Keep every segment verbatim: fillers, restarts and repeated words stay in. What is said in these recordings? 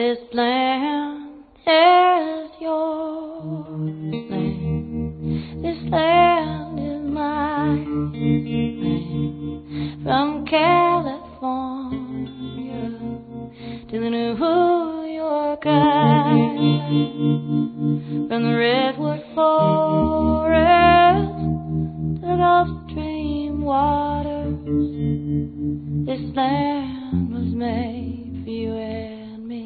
This land is your land. This land is mine. From California to the New York Island, from the redwood forest to the Gulf Stream waters, this land was made for you and me.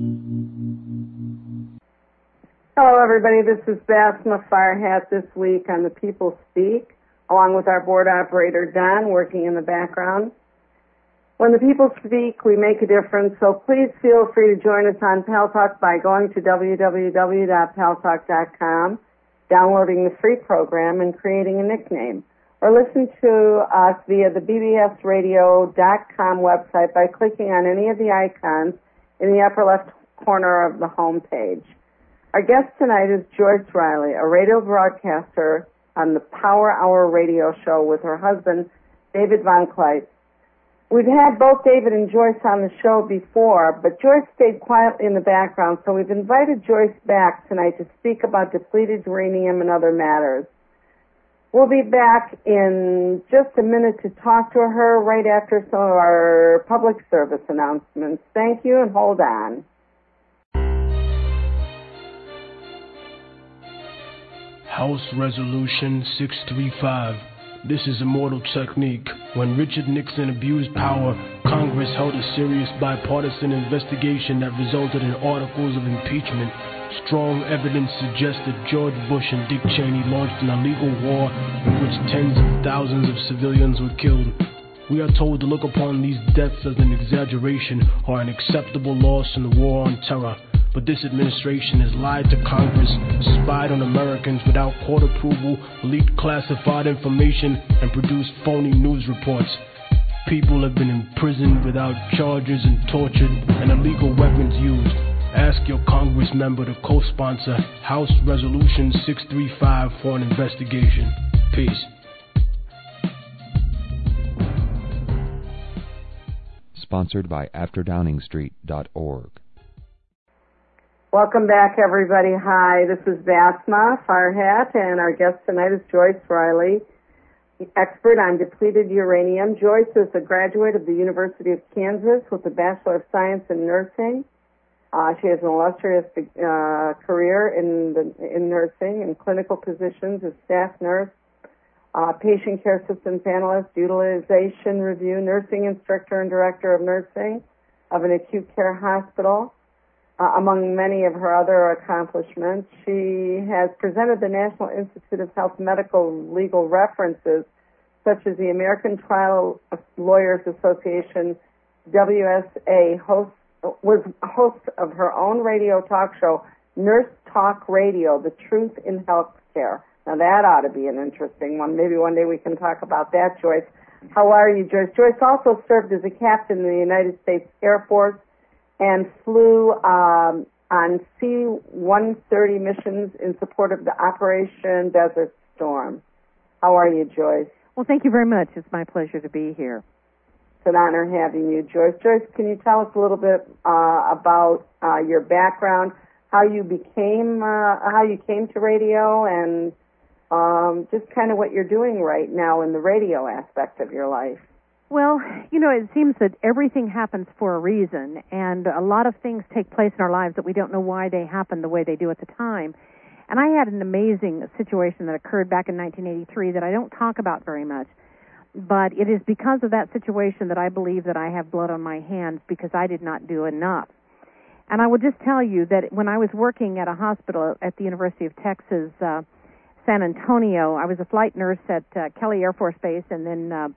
Hello, everybody. This is Basma Firehat this week on The People Speak, along with our board operator, Don, working in the background. When the people speak, we make a difference, so please feel free to join us on Paltalk by going to w w w dot paltalk dot com, downloading the free program, and creating a nickname. Or listen to us via the b b s radio dot com website by clicking on any of the icons in the upper left corner of the home page. Our guest tonight is Joyce Riley, a radio broadcaster on the Power Hour radio show with her husband, David Von Kleitz. We've had both David and Joyce on the show before, but Joyce stayed quietly in the background, so we've invited Joyce back tonight to speak about depleted uranium and other matters. We'll be back in just a minute to talk to her right after some of our public service announcements. Thank you, and hold on. House Resolution six three five. This is immortal technique. When Richard Nixon abused power, Congress held a serious bipartisan investigation that resulted in articles of impeachment. Strong evidence suggests that George Bush and Dick Cheney launched an illegal war in which tens of thousands of civilians were killed. We are told to look upon these deaths as an exaggeration or an acceptable loss in the war on terror. But this administration has lied to Congress, spied on Americans without court approval, leaked classified information, and produced phony news reports. People have been imprisoned without charges and tortured, and illegal weapons used. Ask your Congress member to co-sponsor House Resolution six three five for an investigation. Peace. Sponsored by after downing street dot org. Welcome back, everybody. Hi, this is Basma Firehat, and our guest tonight is Joyce Riley, expert on depleted uranium. Joyce is a graduate of the University of Kansas with a Bachelor of Science in Nursing. Uh, she has an illustrious uh, career in the, in nursing and clinical positions as staff nurse, uh, patient care systems analyst, utilization review, nursing instructor and director of nursing of an acute care hospital. Uh, among many of her other accomplishments, she has presented the National Institute of Health medical legal references, such as the American Trial Lawyers Association, W S A, host, was host of her own radio talk show, Nurse Talk Radio, The Truth in Healthcare. Now that ought to be an interesting one. Maybe one day we can talk about that, Joyce. How are you, Joyce? Joyce also served as a captain in the United States Air Force and flew um, on C one thirty missions in support of the Operation Desert Storm. How are you, Joyce? Well, thank you very much. It's my pleasure to be here. It's an honor having you, Joyce. Joyce, can you tell us a little bit uh, about uh, your background, how you became, uh, how you came to radio, and um, just kind of what you're doing right now in the radio aspect of your life? Well, you know, it seems that everything happens for a reason, and a lot of things take place in our lives that we don't know why they happen the way they do at the time. And I had an amazing situation that occurred back in nineteen eighty-three that I don't talk about very much, but it is because of that situation that I believe that I have blood on my hands because I did not do enough. And I will just tell you that when I was working at a hospital at the University of Texas, uh, San Antonio, I was a flight nurse at uh, Kelly Air Force Base, and then uh,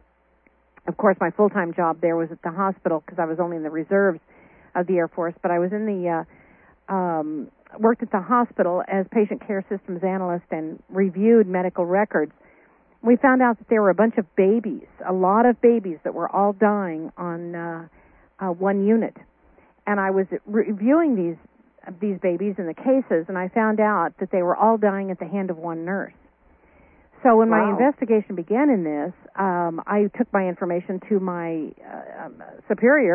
of course, my full-time job there was at the hospital because I was only in the reserves of the Air Force, but I was in the, uh, um, worked at the hospital as patient care systems analyst and reviewed medical records. We found out that there were a bunch of babies, a lot of babies that were all dying on uh, uh, one unit. And I was reviewing these these babies and the cases, and I found out that they were all dying at the hand of one nurse. So when Wow. my investigation began in this, um, I took my information to my uh, um, superior,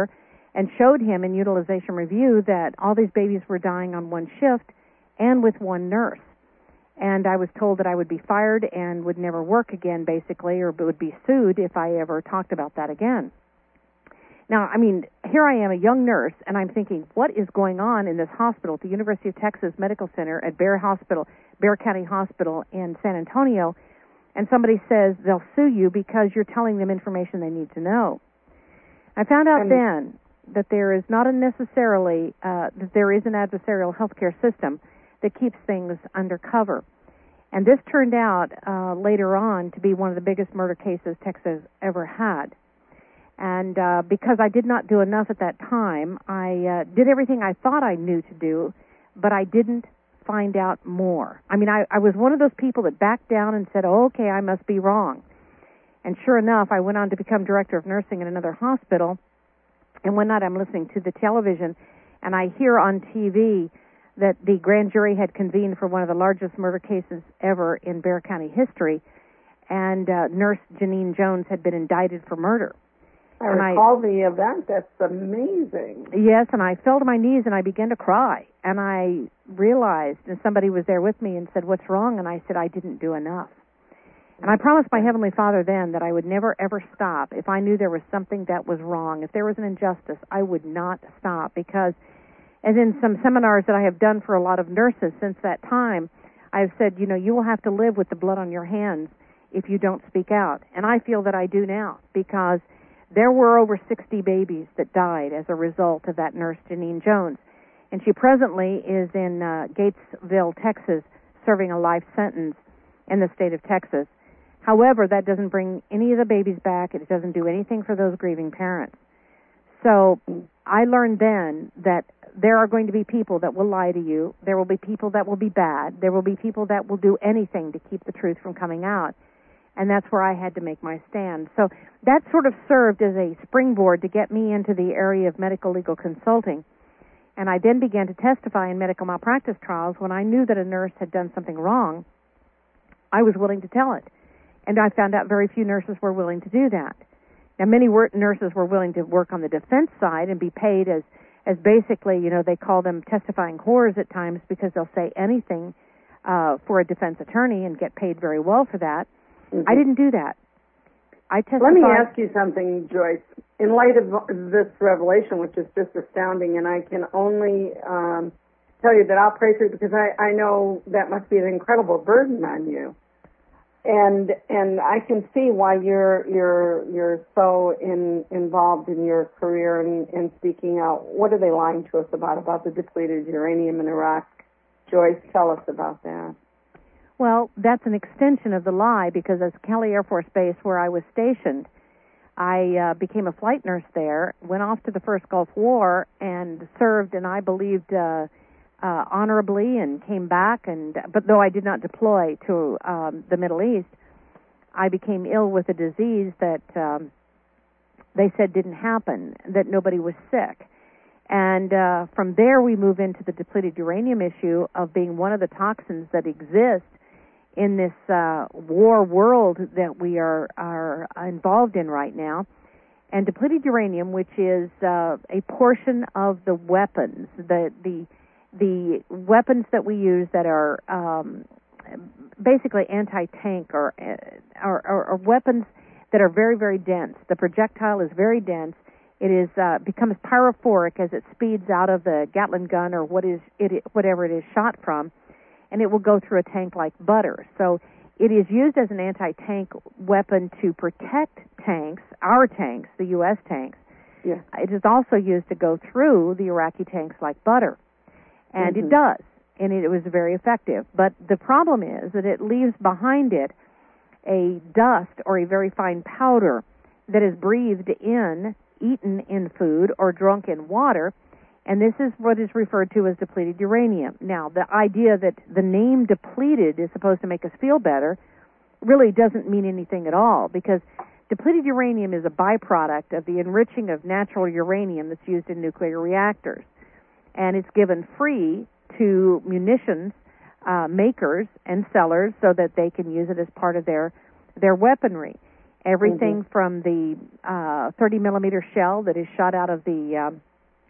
and showed him in utilization review that all these babies were dying on one shift and with one nurse. And I was told that I would be fired and would never work again, basically, or would be sued if I ever talked about that again. Now, I mean, here I am, a young nurse, and I'm thinking, what is going on in this hospital at the University of Texas Medical Center at Bexar Hospital, Bexar County Hospital in San Antonio, and somebody says they'll sue you because you're telling them information they need to know. I found out and then that there is not a necessarily, uh, that there is an adversarial healthcare system that keeps things undercover. And this turned out uh, later on to be one of the biggest murder cases Texas ever had. And uh, because I did not do enough at that time, I uh, did everything I thought I knew to do, but I didn't find out more. I mean, I, I was one of those people that backed down and said, oh, okay, I must be wrong. And sure enough, I went on to become director of nursing in another hospital. And one night I'm listening to the television, and I hear on T V that the grand jury had convened for one of the largest murder cases ever in Bexar County history, and uh, Nurse Janine Jones had been indicted for murder. I and recall I, the event. That's amazing. Yes, and I fell to my knees and I began to cry. And I realized, and somebody was there with me and said, what's wrong? And I said, I didn't do enough. And I promised my Heavenly Father then that I would never, ever stop. If I knew there was something that was wrong, if there was an injustice, I would not stop. Because, as in some seminars that I have done for a lot of nurses since that time, I have said, you know, you will have to live with the blood on your hands if you don't speak out. And I feel that I do now, because there were over sixty babies that died as a result of that nurse, Janine Jones. And she presently is in uh, Gatesville, Texas, serving a life sentence in the state of Texas. However, that doesn't bring any of the babies back. It doesn't do anything for those grieving parents. So I learned then that there are going to be people that will lie to you. There will be people that will be bad. There will be people that will do anything to keep the truth from coming out. And that's where I had to make my stand. So that sort of served as a springboard to get me into the area of medical legal consulting. And I then began to testify in medical malpractice trials. When I knew that a nurse had done something wrong, I was willing to tell it. And I found out very few nurses were willing to do that. Now, many wor- nurses were willing to work on the defense side and be paid as, as basically, you know, they call them testifying whores at times, because they'll say anything uh, for a defense attorney and get paid very well for that. Mm-hmm. I didn't do that. I testified. Let me ask you something, Joyce. In light of this revelation, which is just astounding, and I can only um, tell you that I'll pray for you, because I, I know that must be an incredible burden on you. And and I can see why you're you're you're so in, involved in your career and, and speaking out. What are they lying to us about about the depleted uranium in Iraq? Joyce, tell us about that. Well, that's an extension of the lie, because as Kelly Air Force Base, where I was stationed, I uh, became a flight nurse there, went off to the first Gulf War, and served, and I believed uh, uh, honorably, and came back. And but though I did not deploy to um, the Middle East, I became ill with a disease that um, they said didn't happen, that nobody was sick. And uh, from there, we move into the depleted uranium issue of being one of the toxins that exist in this uh, war world that we are, are involved in right now. And depleted uranium, which is uh, a portion of the weapons, the the the weapons that we use that are um, basically anti-tank or, or, or, or weapons that are very, very dense. The projectile is very dense. It is uh, becomes pyrophoric as it speeds out of the Gatling gun or what is it, whatever it is shot from, and it will go through a tank like butter. So it is used as an anti-tank weapon to protect tanks, our tanks, the U S tanks. Yeah. It is also used to go through the Iraqi tanks like butter. And mm-hmm. it does, and it was very effective. But the problem is that it leaves behind it a dust or a very fine powder that is breathed in, eaten in food, or drunk in water, and this is what is referred to as depleted uranium. Now, the idea that the name depleted is supposed to make us feel better really doesn't mean anything at all, because depleted uranium is a byproduct of the enriching of natural uranium that's used in nuclear reactors, and it's given free to munitions uh, makers and sellers so that they can use it as part of their their weaponry. Everything mm-hmm. from the uh, thirty millimeter shell that is shot out of the um,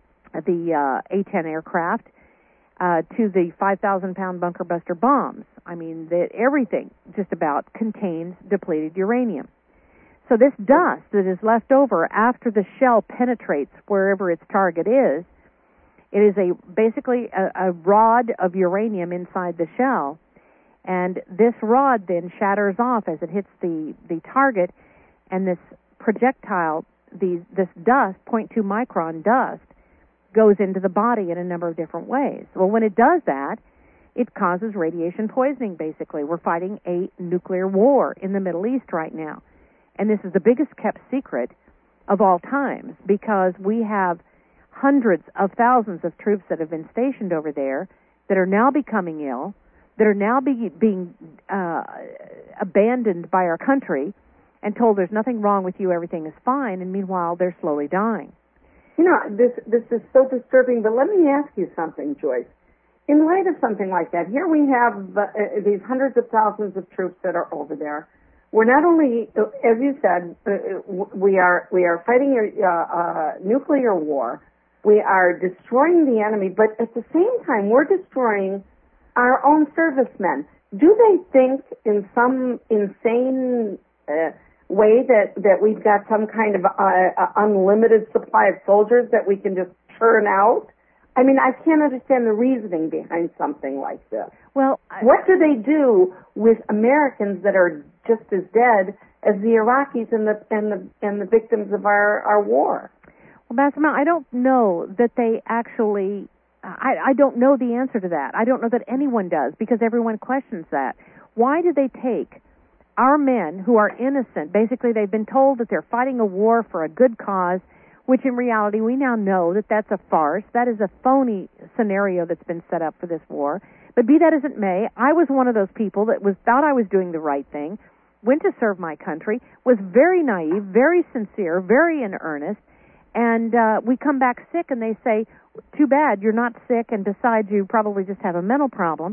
the uh, A ten aircraft uh, to the five thousand pound bunker buster bombs. I mean, that everything just about contains depleted uranium. So this dust that is left over after the shell penetrates wherever its target is, it is a basically a, a rod of uranium inside the shell. And this rod then shatters off as it hits the, the target, and this projectile, the, this dust, zero point two micron dust, goes into the body in a number of different ways. Well, when it does that, it causes radiation poisoning, basically. We're fighting a nuclear war in the Middle East right now. And this is the biggest kept secret of all times, because we have hundreds of thousands of troops that have been stationed over there that are now becoming ill, that are now be, being uh, abandoned by our country and told there's nothing wrong with you, everything is fine, and meanwhile they're slowly dying. You know, this this is so disturbing, but let me ask you something, Joyce. In light of something like that, here we have uh, these hundreds of thousands of troops that are over there. We're not only, as you said, uh, we are we are fighting a uh, uh, nuclear war. We are destroying the enemy, but at the same time, we're destroying our own servicemen. Do they think in some insane uh, way that, that we've got some kind of uh, uh, unlimited supply of soldiers that we can just churn out? I mean, I can't understand the reasoning behind something like this. Well, I, what do they do with Americans that are just as dead as the Iraqis and the and the and the victims of our, our war? Well, Basma, I don't know that they actually. I, I don't know the answer to that. I don't know that anyone does, because everyone questions that. Why do they take our men who are innocent? Basically, they've been told that they're fighting a war for a good cause, which in reality we now know that that's a farce. That is a phony scenario that's been set up for this war. But be that as it may, I was one of those people that was thought I was doing the right thing, went to serve my country, was very naive, very sincere, very in earnest, and uh, we come back sick and they say, too bad, you're not sick, and besides, you probably just have a mental problem.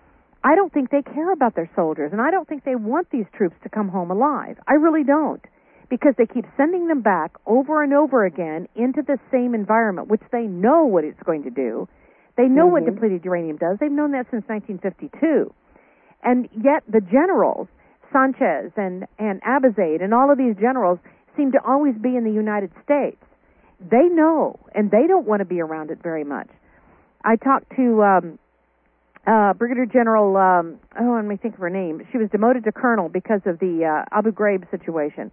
I don't think they care about their soldiers, and I don't think they want these troops to come home alive. I really don't, because they keep sending them back over and over again into the same environment, which they know what it's going to do. They know mm-hmm. what depleted uranium does. They've known that since nineteen fifty-two. And yet the generals, Sanchez and, and Abizaid and all of these generals, seem to always be in the United States. They know, and they don't want to be around it very much. I talked to um, uh, Brigadier General, um, oh, let me think of her name. She was demoted to colonel because of the uh, Abu Ghraib situation.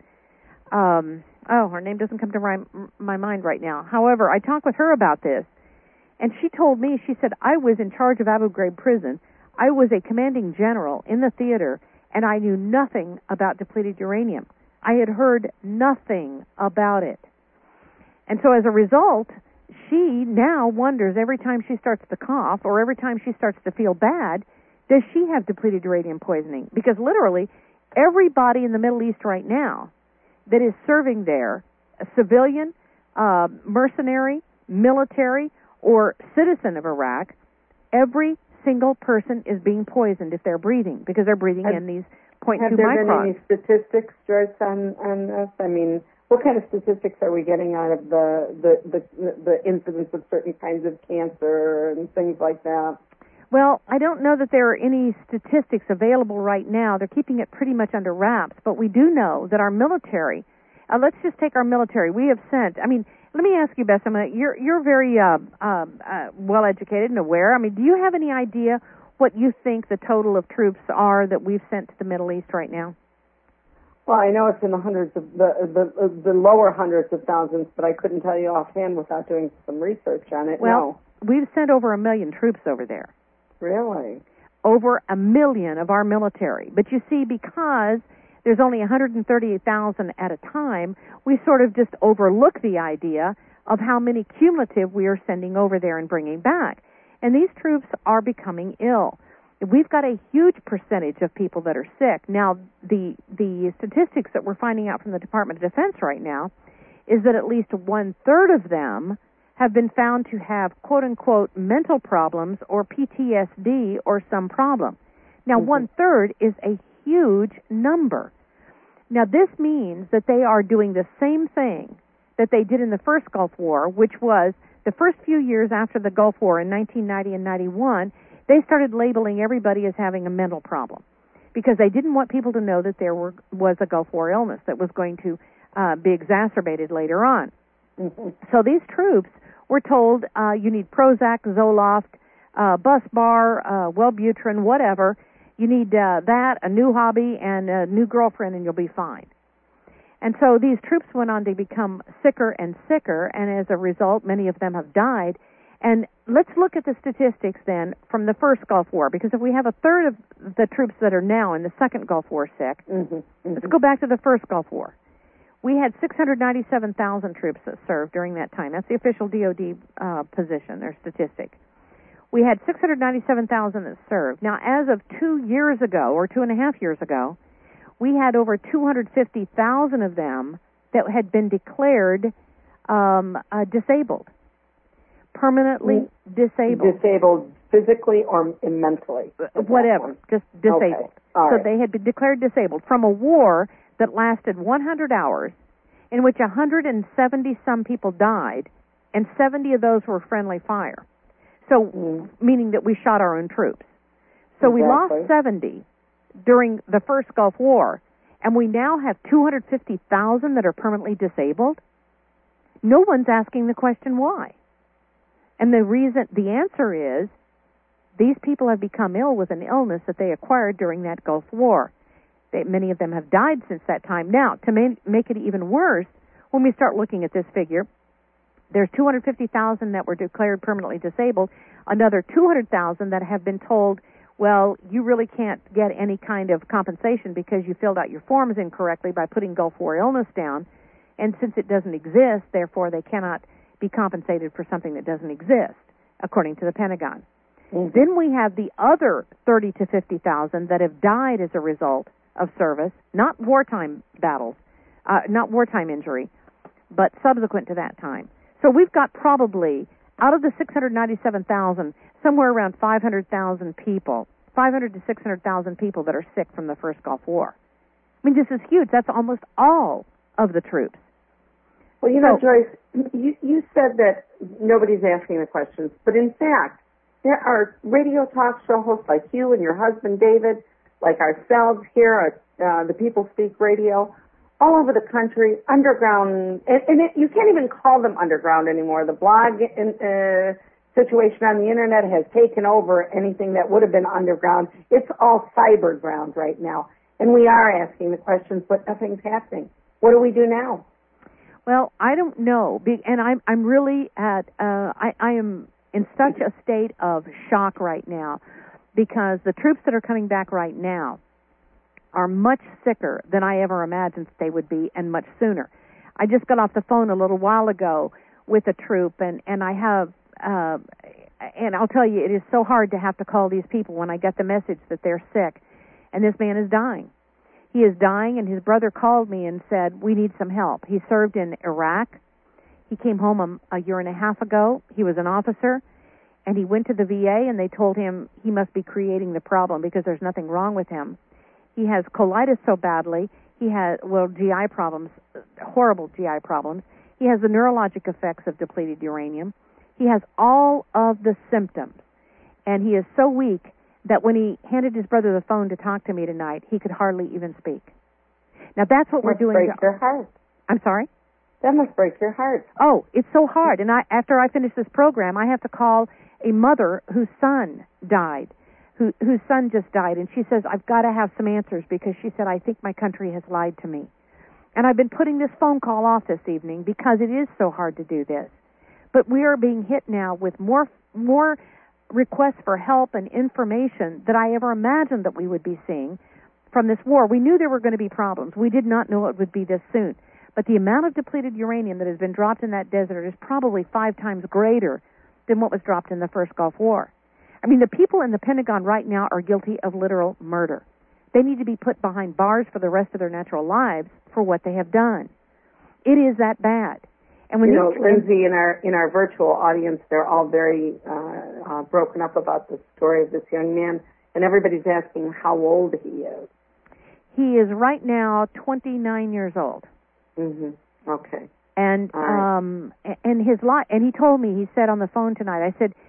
Um, oh, her name doesn't come to my, my mind right now. However, I talked with her about this, and she told me, she said, I was in charge of Abu Ghraib prison. I was a commanding general in the theater, and I knew nothing about depleted uranium. I had heard nothing about it. And so as a result, she now wonders every time she starts to cough or every time she starts to feel bad, does she have depleted uranium poisoning? Because literally everybody in the Middle East right now that is serving there, a civilian, uh, mercenary, military, or citizen of Iraq, every single person is being poisoned if they're breathing, because they're breathing have, in these zero point two microns. Have there been any statistics, Joyce, on, on this? I mean, what kind of statistics are we getting out of the, the, the, the incidence of certain kinds of cancer and things like that? Well, I don't know that there are any statistics available right now. They're keeping it pretty much under wraps, but we do know that our military, uh, let's just take our military. We have sent, I mean, let me ask you, Bessama, you're, you're very uh, uh, uh, well-educated and aware. I mean, do you have any idea what you think the total of troops are that we've sent to the Middle East right now? Well, I know it's in the hundreds of the, the the lower hundreds of thousands, but I couldn't tell you offhand without doing some research on it. Well, no. We've sent over a million troops over there. Really? Over a million of our military. But you see, because there's only one hundred thirty-eight thousand at a time, we sort of just overlook the idea of how many cumulative we are sending over there and bringing back. And these troops are becoming ill. We've got a huge percentage of people that are sick. Now, the the statistics that we're finding out from the Department of Defense right now is that at least one-third of them have been found to have, quote-unquote, mental problems or P T S D or some problem. Now, mm-hmm. one-third is a huge number. Now, this means that they are doing the same thing that they did in the first Gulf War, which was the first few years after the Gulf War in nineteen ninety and ninety-one, they started labeling everybody as having a mental problem because they didn't want people to know that there were, was a Gulf War illness that was going to uh, be exacerbated later on. Mm-hmm. So these troops were told, uh, you need Prozac, Zoloft, uh, Busbar, uh, Wellbutrin, whatever. You need uh, that, a new hobby, and a new girlfriend, and you'll be fine. And so these troops went on to become sicker and sicker, and as a result, many of them have died. And let's look at the statistics then from the first Gulf War, because if we have a third of the troops that are now in the second Gulf War sick, mm-hmm, mm-hmm. let's go back to the first Gulf War. We had six hundred ninety-seven thousand troops that served during that time. That's the official D O D uh, position, their statistic. We had six hundred ninety-seven thousand that served. Now, as of two years ago, or two and a half years ago, we had over two hundred fifty thousand of them that had been declared um, uh, disabled, permanently disabled. Disabled physically or mentally? Whatever, just disabled. Okay. All so right. they had been declared disabled from a war that lasted one hundred hours, in which one hundred seventy some people died, and seventy of those were friendly fire. So, mm. meaning that we shot our own troops. So exactly. we lost seventy during the first Gulf War, and we now have two hundred fifty thousand that are permanently disabled. No one's asking the question why. And the reason, the answer is, these people have become ill with an illness that they acquired during that Gulf War. They, many of them have died since that time. Now, to ma- make it even worse, when we start looking at this figure, there's two hundred fifty thousand that were declared permanently disabled, another two hundred thousand that have been told, well, you really can't get any kind of compensation because you filled out your forms incorrectly by putting Gulf War illness down, and since it doesn't exist, therefore they cannot be compensated for something that doesn't exist, according to the Pentagon. Mm-hmm. Then we have the other thirty to fifty thousand that have died as a result of service, not wartime battles, uh, not wartime injury, but subsequent to that time. So we've got probably, out of the six hundred ninety-seven thousand, somewhere around five hundred thousand people, five hundred to six hundred thousand people that are sick from the first Gulf War. I mean, this is huge. That's almost all of the troops. Well, you know, so, Joyce, you, you said that nobody's asking the questions, but in fact, there are radio talk show hosts like you and your husband, David, like ourselves here at uh, the People Speak Radio, all over the country, underground, and, and it, you can't even call them underground anymore. The blog in, uh, situation on the Internet has taken over anything that would have been underground. It's all cyber ground right now, and we are asking the questions, but nothing's happening. What do we do now? Well, I don't know, and I'm I'm really at uh, I, I am in such a state of shock right now because the troops that are coming back right now are much sicker than I ever imagined they would be, and much sooner. I just got off the phone a little while ago with a troop, and, and I have, uh, and I'll tell you, it is so hard to have to call these people when I get the message that they're sick, and this man is dying. He is dying, and his brother called me and said, we need some help. He served in Iraq. He came home a, a year and a half ago. He was an officer, and he went to the V A, and they told him he must be creating the problem because there's nothing wrong with him. He has colitis so badly. He has, well, G I problems, horrible G I problems. He has the neurologic effects of depleted uranium. He has all of the symptoms. And he is so weak that when he handed his brother the phone to talk to me tonight, he could hardly even speak. Now, that's what we're doing. That must break your heart. I'm sorry? That must break your heart. Oh, it's so hard. And I, after I finish this program, I have to call a mother whose son died. Who, whose son just died, and she says, I've got to have some answers because she said, I think my country has lied to me. And I've been putting this phone call off this evening because it is so hard to do this. But we are being hit now with more more requests for help and information than I ever imagined that we would be seeing from this war. We knew there were going to be problems. We did not know it would be this soon. But the amount of depleted uranium that has been dropped in that desert is probably five times greater than what was dropped in the first Gulf War. I mean, the people in the Pentagon right now are guilty of literal murder. They need to be put behind bars for the rest of their natural lives for what they have done. It is that bad. And when you know, Lindsay, in our in our virtual audience, they're all very uh, uh, broken up about the story of this young man, and everybody's asking how old he is. He is right now twenty-nine years old. Mhm. Okay. And right. um and his life, and he told me, he said on the phone tonight, I said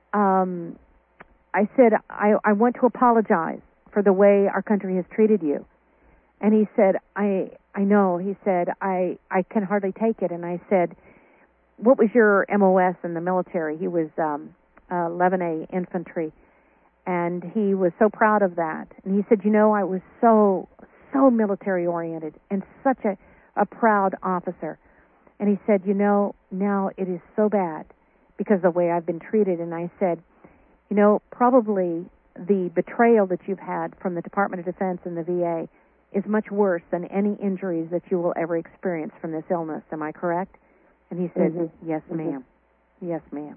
um I said I I want to apologize for the way our country has treated you. And he said, I I know. He said, I I can hardly take it. And I said, what was your M O S in the military? He was um uh, eleven A infantry. And he was so proud of that. And he said, you know, I was so, so military oriented and such a, a proud officer. And he said, you know, now it is so bad because of the way I've been treated. And I said, you know, probably the betrayal that you've had from the Department of Defense and the V A is much worse than any injuries that you will ever experience from this illness. Am I correct? And he said, mm-hmm. yes, mm-hmm. ma'am. Yes, ma'am.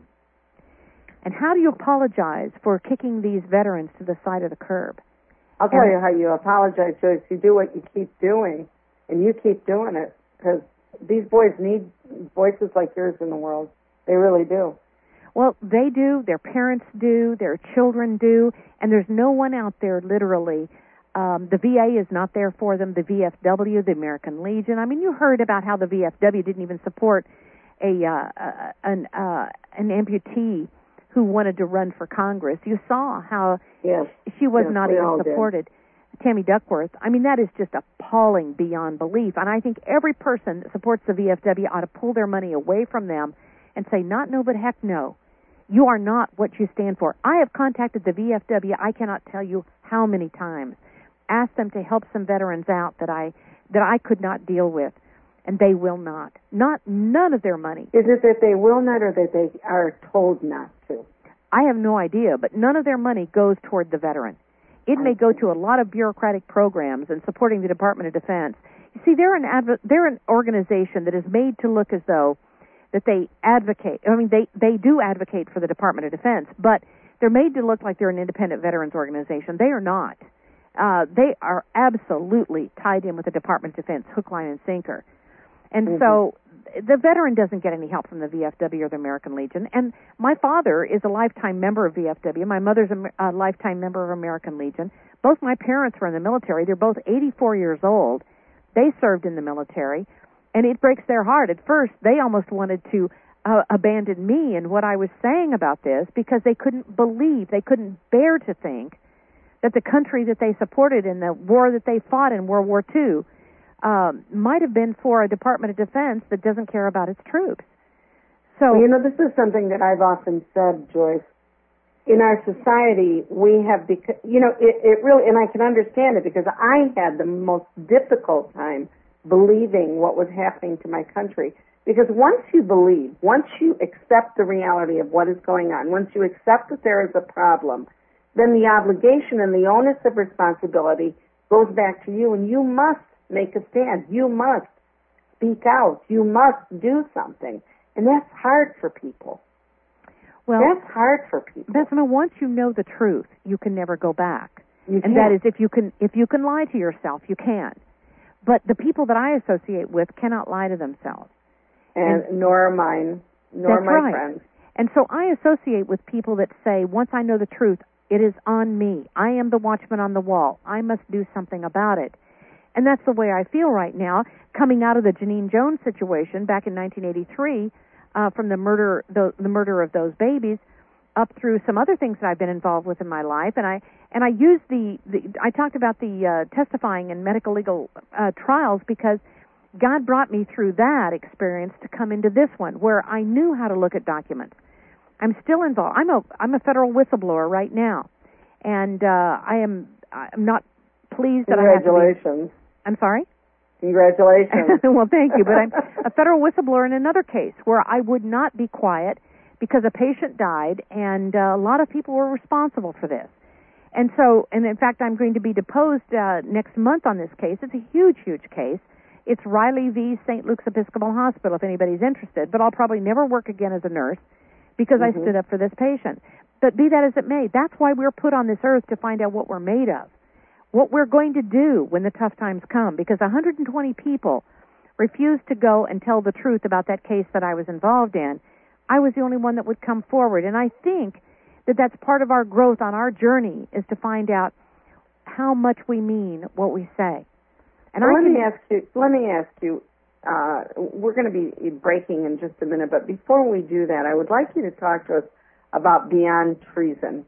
And how do you apologize for kicking these veterans to the side of the curb? I'll tell and, you how you apologize, Joyce. You do what you keep doing, and you keep doing it, because these boys need voices like yours in the world. They really do. Well, they do, their parents do, their children do, and there's no one out there literally. Um, the V A is not there for them, the V F W, the American Legion. I mean, you heard about how the V F W didn't even support a uh, an, uh, an amputee who wanted to run for Congress. You saw how yes. she was yes, not even supported. Did. Tammy Duckworth. I mean, that is just appalling beyond belief. And I think every person that supports the V F W ought to pull their money away from them and say, not no, but heck no. You are not what you stand for. I have contacted the V F W, I cannot tell you how many times, asked them to help some veterans out that I that I could not deal with, and they will not. Not none of their money. Is it that they will not, or that they are told not to? I have no idea, but none of their money goes toward the veteran. It may go to a lot of bureaucratic programs and supporting the Department of Defense. You see, they're an adv- they're an organization that is made to look as though that they advocate. I mean, they, they do advocate for the Department of Defense, but they're made to look like they're an independent veterans organization. They are not. Uh, they are absolutely tied in with the Department of Defense, hook, line, and sinker. And mm-hmm. so the veteran doesn't get any help from the V F W or the American Legion. And my father is a lifetime member of V F W. My mother's a, a lifetime member of American Legion. Both my parents were in the military. They're both eighty-four years old. They served in the military. And it breaks their heart. At first, they almost wanted to uh, abandon me and what I was saying about this because they couldn't believe, they couldn't bear to think that the country that they supported in the war that they fought in World War Two um, might have been for a Department of Defense that doesn't care about its troops. So, well, you know, this is something that I've often said, Joyce. In our society, we have, bec- you know, it, it really, and I can understand it because I had the most difficult time believing what was happening to my country. Because once you believe, once you accept the reality of what is going on, once you accept that there is a problem, then the obligation and the onus of responsibility goes back to you, and you must make a stand. You must speak out. You must do something. And that's hard for people. Well, that's hard for people. Bethma, once you know the truth, you can never go back. You and can't. that is if you can if you can lie to yourself, you can. But the people that I associate with cannot lie to themselves. And, and nor are mine, nor that's my right. friends. And so I associate with people that say, once I know the truth, it is on me. I am the watchman on the wall. I must do something about it. And that's the way I feel right now, coming out of the Janine Jones situation back in nineteen eighty-three, uh, from the murder, the, the murder of those babies, up through some other things that I've been involved with in my life, and I and I used the, the I talked about the uh, testifying and medical legal uh, trials because God brought me through that experience to come into this one where I knew how to look at documents. I'm still involved. I'm a I'm a federal whistleblower right now, and uh, I am I'm not pleased that I have to be. Congratulations. I'm sorry? Congratulations. Well, thank you, but I'm a federal whistleblower in another case where I would not be quiet because a patient died, and uh, a lot of people were responsible for this. And so, and in fact, I'm going to be deposed uh, next month on this case. It's a huge, huge case. It's Riley v. Saint Luke's Episcopal Hospital, if anybody's interested, but I'll probably never work again as a nurse because mm-hmm. I stood up for this patient. But be that as it may, that's why we're put on this earth, to find out what we're made of, what we're going to do when the tough times come, because one hundred twenty people refused to go and tell the truth about that case that I was involved in. I was the only one that would come forward, and I think that that's part of our growth on our journey, is to find out how much we mean what we say. And well, I let can, me ask you. Let me ask you. Uh, we're going to be breaking in just a minute, but before we do that, I would like you to talk to us about Beyond Treason,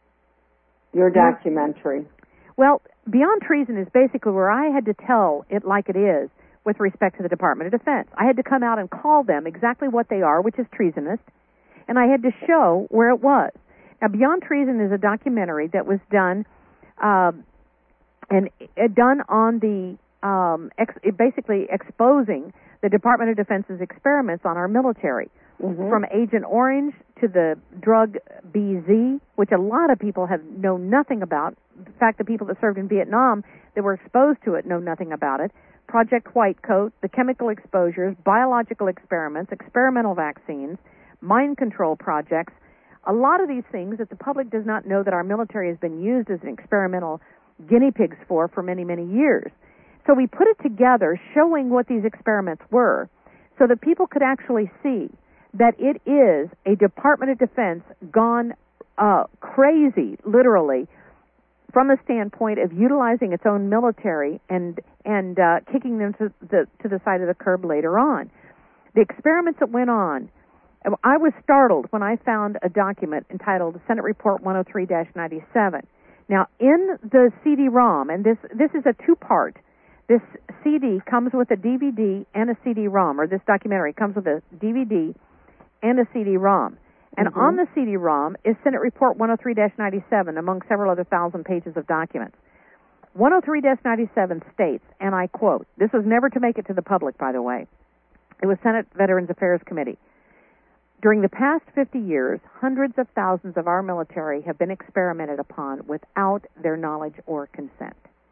your documentary. Well, Beyond Treason is basically where I had to tell it like it is with respect to the Department of Defense. I had to come out and call them exactly what they are, which is treasonous, and I had to show where it was. Now, Beyond Treason is a documentary that was done, uh, and uh, done on the um, ex- basically exposing the Department of Defense's experiments on our military, mm-hmm. from Agent Orange to the drug B Z, which a lot of people have know nothing about. In fact, the people that served in Vietnam that were exposed to it know nothing about it. Project White Coat, the chemical exposures, biological experiments, experimental vaccines, mind control projects, a lot of these things that the public does not know that our military has been used as an experimental guinea pigs for for many, many years. So we put it together showing what these experiments were so that people could actually see that it is a Department of Defense gone uh, crazy, literally, from the standpoint of utilizing its own military and and uh, kicking them to the to the side of the curb later on. The experiments that went on, I was startled when I found a document entitled Senate Report one oh three dash ninety-seven. Now, in the C D ROM, and this this is a two-part, this C D comes with a D V D and a C D ROM, or this documentary comes with a D V D and a C D ROM. And mm-hmm. on the C D ROM is Senate Report one oh three dash ninety-seven, among several other thousand pages of documents. one oh three dash ninety-seven states, and I quote, this was never to make it to the public, by the way. It was Senate Veterans Affairs Committee. During the past fifty years, hundreds of thousands of our military have been experimented upon without their knowledge or consent.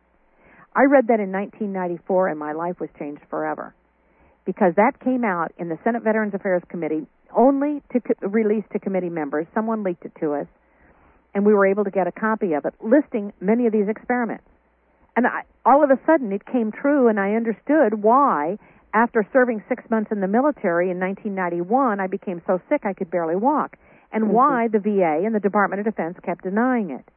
I read that in nineteen ninety-four, and my life was changed forever, because that came out in the Senate Veterans Affairs Committee only to co- release to committee members. Someone leaked it to us, and we were able to get a copy of it, listing many of these experiments. And I, all of a sudden, it came true, and I understood why, after serving six months in the military in nineteen ninety-one, I became so sick I could barely walk, and mm-hmm. why the V A and the Department of Defense kept denying it.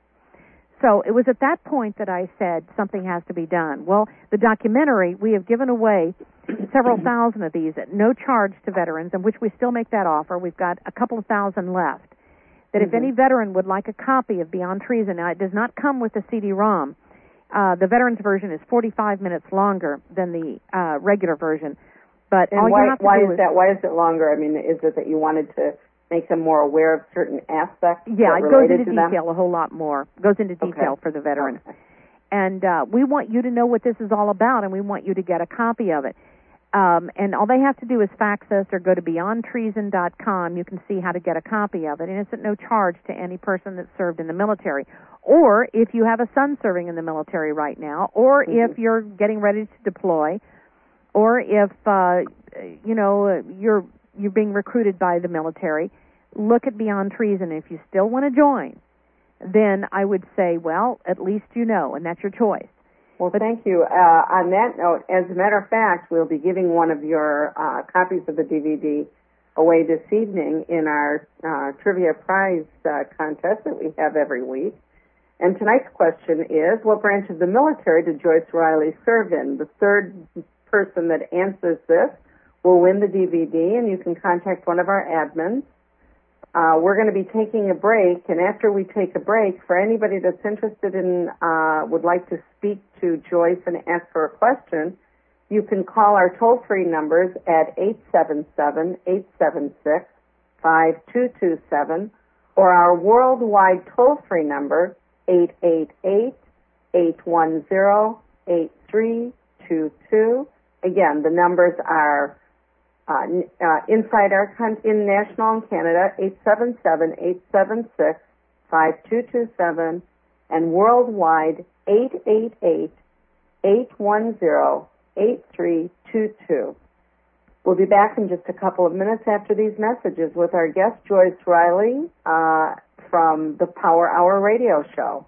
So it was at that point that I said something has to be done. Well, the documentary, we have given away several thousand of these at no charge to veterans, in which we still make that offer. We've got a couple of thousand left. That mm-hmm. if any veteran would like a copy of Beyond Treason, now it does not come with the C D ROM. Uh, the veterans version is forty-five minutes longer than the uh, regular version. But and all why, you have to why do is is that? Why is it longer? I mean, is it that you wanted to make them more aware of certain aspects? Yeah, that it goes into to detail them? a whole lot more. It goes into detail okay. for the veteran. Okay. And uh, we want you to know what this is all about, and we want you to get a copy of it. Um, and all they have to do is fax us or go to beyond treason dot com. You can see how to get a copy of it, and it's at no charge to any person that served in the military. Or if you have a son serving in the military right now, or mm-hmm. if you're getting ready to deploy, or if uh, you know you're you're being recruited by the military, look at Beyond Treason. If you still want to join, then I would say, well, at least you know, and that's your choice. Well, thank you. Uh, on that note, as a matter of fact, we'll be giving one of your uh, copies of the D V D away this evening in our uh, trivia prize uh, contest that we have every week. And tonight's question is, what branch of the military did Joyce Riley serve in? The third person that answers this will win the D V D, and you can contact one of our admins. Uh, we're going to be taking a break, and after we take a break, for anybody that's interested in, uh, would like to speak to Joyce and ask her a question, you can call our toll-free numbers at eight seven seven, eight seven six, five two two seven, or our worldwide toll-free number, eight eight eight, eight one zero, eight three two two. Again, the numbers are Uh, uh, inside our con- in national and Canada, eight seven seven, eight seven six, five two two seven, and worldwide, eight eight eight, eight one zero, eight three two two. We'll be back in just a couple of minutes after these messages with our guest, Joyce Riley, uh, from the Power Hour radio show.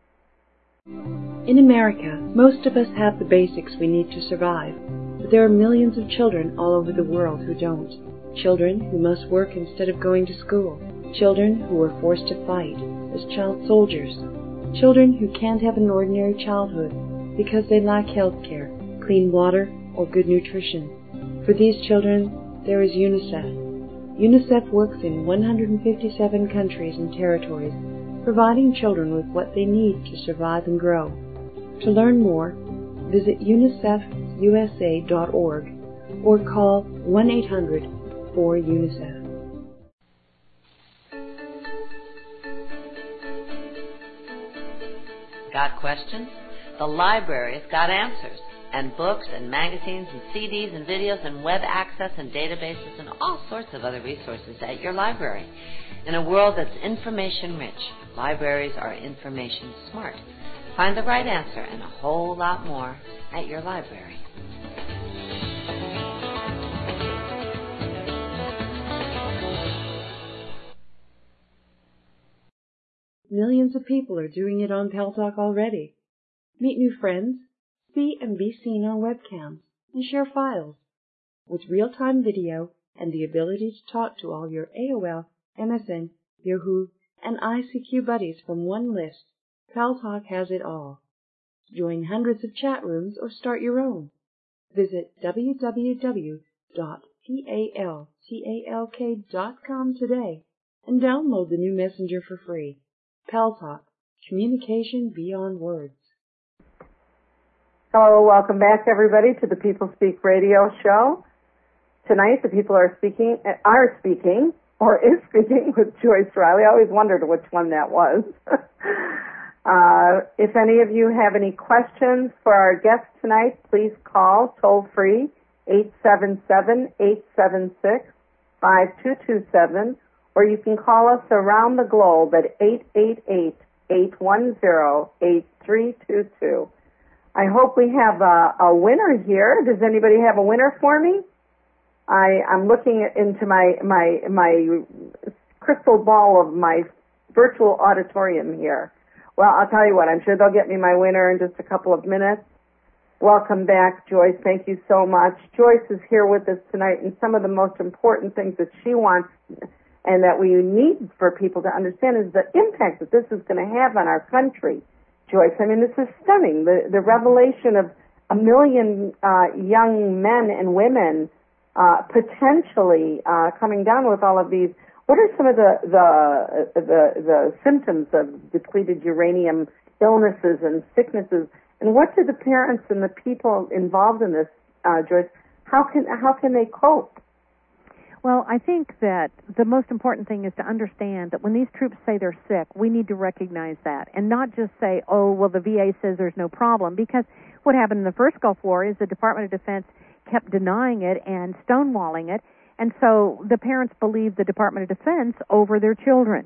In America, most of us have the basics we need to survive. But there are millions of children all over the world who don't. Children who must work instead of going to school. Children who were forced to fight as child soldiers. Children who can't have an ordinary childhood because they lack health care, clean water, or good nutrition. For these children, there is UNICEF. UNICEF works in one hundred fifty-seven countries and territories, providing children with what they need to survive and grow. To learn more, visit unicef u s a dot org or call one eight hundred four UNICEF. Got questions? The library's got answers, and books and magazines and C Ds and videos and web access and databases and all sorts of other resources at your library. In a world that's information rich, libraries are information smart. Find the right answer and a whole lot more at your library. Millions of people are doing it on Pal Talk already. Meet new friends, see and be seen on webcams, and share files. With real-time video and the ability to talk to all your A O L, M S N, Yahoo, and I C Q buddies from one list, Pal Talk has it all. Join hundreds of chat rooms or start your own. Visit w w w dot paltalk dot com today and download the new messenger for free. Pal Talk, communication beyond words. Hello, welcome back, everybody, to the People Speak Radio Show. Tonight, the people are speaking, are speaking, or is speaking with Joyce Riley. I always wondered which one that was. uh, if any of you have any questions for our guest tonight, please call toll-free eight seven seven, eight seven six, five two two seven, or you can call us around the globe at eight eight eight, eight one zero, eight three two two. I hope we have a, a winner here. Does anybody have a winner for me? I, I'm looking into my, my, my crystal ball of my virtual auditorium here. Well, I'll tell you what, I'm sure they'll get me my winner in just a couple of minutes. Welcome back, Joyce. Thank you so much. Joyce is here with us tonight, and some of the most important things that she wants and that we need for people to understand is the impact that this is going to have on our country. Joyce, I mean, this is stunning. The, the revelation of a million uh, young men and women uh, potentially uh, coming down with all of these. What are some of the, the the the symptoms of depleted uranium illnesses and sicknesses? And what do the parents and the people involved in this, uh, Joyce, how can how can they cope? Well, I think that the most important thing is to understand that when these troops say they're sick, we need to recognize that and not just say, oh, well, the V A says there's no problem, because what happened in the first Gulf War is the Department of Defense kept denying it and stonewalling it, and so the parents believed the Department of Defense over their children.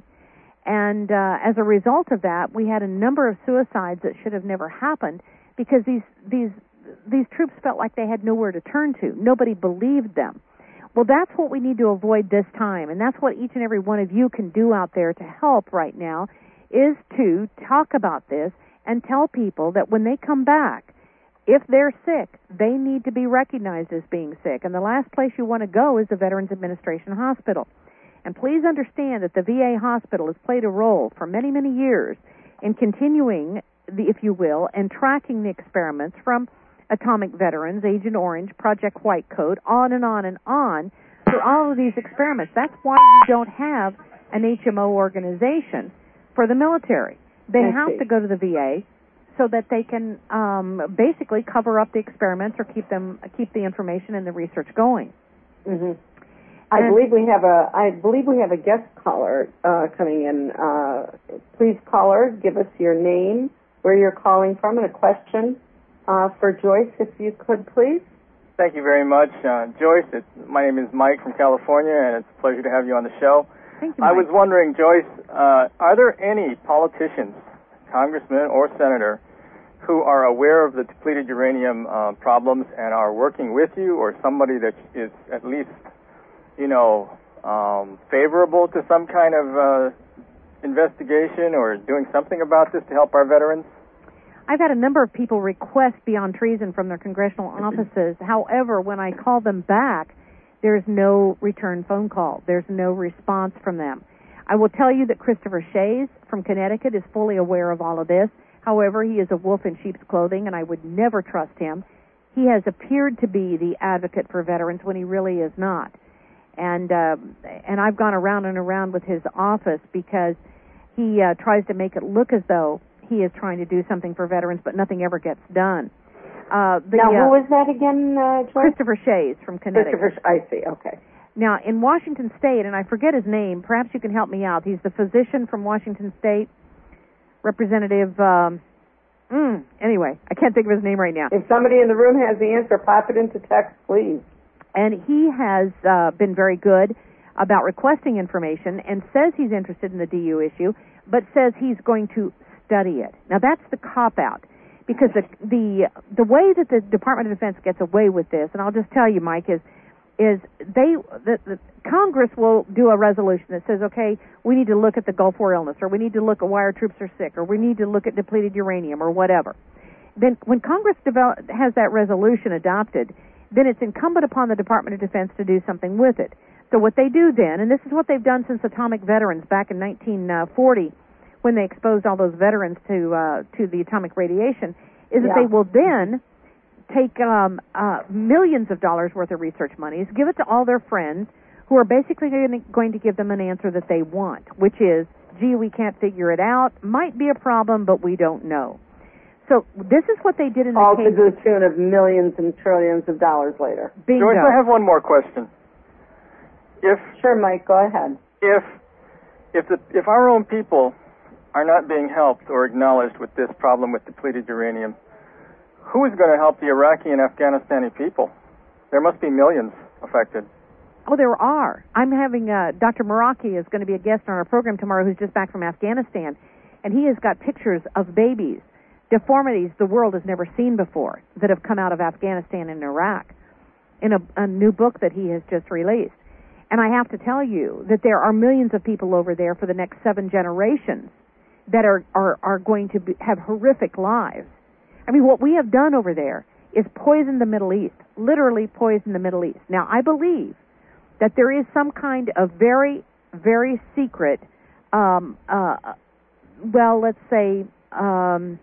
And uh, as a result of that, we had a number of suicides that should have never happened because these these these troops felt like they had nowhere to turn to. Nobody believed them. Well, that's what we need to avoid this time, and that's what each and every one of you can do out there to help right now, is to talk about this and tell people that when they come back, if they're sick, they need to be recognized as being sick. And the last place you want to go is the Veterans Administration Hospital. And please understand that the V A hospital has played a role for many, many years in continuing, the, if you will, and tracking the experiments from Atomic Veterans, Agent Orange, Project White Coat, on and on and on through all of these experiments. That's why you don't have an H M O organization for the military. They I have see. to go to the V A so that they can um, basically cover up the experiments or keep them keep the information and the research going. Mm-hmm. I And- believe we have a I believe we have a guest caller uh, coming in. Uh, please, caller, give us your name, where you're calling from, and a question uh, for Joyce, if you could, please. Thank you very much, uh, Joyce. It's, my name is Mike from California, and it's a pleasure to have you on the show. Thank you, I Mike. was wondering, Joyce, uh, are there any politicians, congressman or senator, who are aware of the depleted uranium uh, problems and are working with you, or somebody that is at least, you know, um, favorable to some kind of uh, investigation or doing something about this to help our veterans? I've had a number of people request Beyond Treason from their congressional offices. However, when I call them back, there's no return phone call. There's no response from them. I will tell you that Christopher Shays from Connecticut is fully aware of all of this. However, he is a wolf in sheep's clothing, and I would never trust him. He has appeared to be the advocate for veterans when he really is not. And uh, and I've gone around and around with his office because he uh, tries to make it look as though he is trying to do something for veterans, but nothing ever gets done. Uh, the, now, who uh, was that again, uh, Joyce? Christopher Shays from Connecticut. Christopher, I see, okay. Now, in Washington State, and I forget his name, perhaps you can help me out. He's the physician from Washington State, Representative, um, mm, anyway, I can't think of his name right now. If somebody in the room has the answer, pop it into text, please. And he has uh, been very good about requesting information and says he's interested in the D U issue, but says he's going to study it. Now, that's the cop-out, because the the the way that the Department of Defense gets away with this, and I'll just tell you, Mike, is is they the, the Congress will do a resolution that says, okay, we need to look at the Gulf War illness, or we need to look at why our troops are sick, or we need to look at depleted uranium, or whatever. Then when Congress develop, has that resolution adopted, then it's incumbent upon the Department of Defense to do something with it. So what they do then, and this is what they've done since atomic veterans back in nineteen forty, when they exposed all those veterans to uh, to the atomic radiation, is yeah. that they will then take um, uh, millions of dollars worth of research monies, give it to all their friends who are basically going to give them an answer that they want, which is, gee, we can't figure it out, might be a problem, but we don't know. So this is what they did in the all case. All to the tune of millions and trillions of dollars later. Bingo. Joyce, I have one more question. If Sure, Mike, go ahead. If if the if our own people are not being helped or acknowledged with this problem with depleted uranium, who is going to help the Iraqi and Afghanistani people? There must be millions affected. Oh, there are. I'm having uh, Doctor Meraki is going to be a guest on our program tomorrow, who's just back from Afghanistan, and he has got pictures of babies, deformities the world has never seen before, that have come out of Afghanistan and Iraq, in a, a new book that he has just released. And I have to tell you that there are millions of people over there for the next seven generations that are, are, are going to be, have horrific lives. I mean, what we have done over there is poison the Middle East, literally poison the Middle East. Now, I believe that there is some kind of very, very secret, um, uh, well, let's say, um,